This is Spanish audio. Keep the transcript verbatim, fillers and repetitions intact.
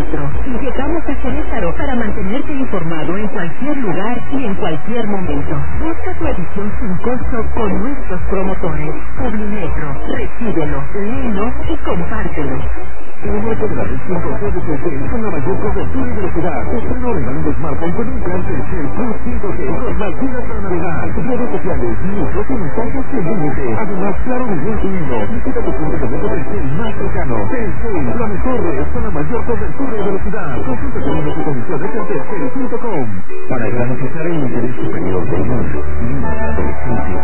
Publimetro. Y llegamos a Querétaro para mantenerte informado en cualquier lugar y en cualquier momento. Busca tu edición sin costo con nuestros promotores. Publimetro. Recíbelo, léelo y compártelo. El marco de la red cinco G de Telcel con la mayor cobertura y velocidad. Estreno regalando smartphone con un plan Telcel Plus cinco G con más gigas para navegar. Redes sociales, minutos y mensajes sin límite. Además, claro, nivel uno. Visita tu punto de venta Telcel más cercano. Telcel, la mejor red con la mayor cobertura y velocidad. Consulta términos y condiciones en telcel punto com. Para garantizar el interés superior del mundo,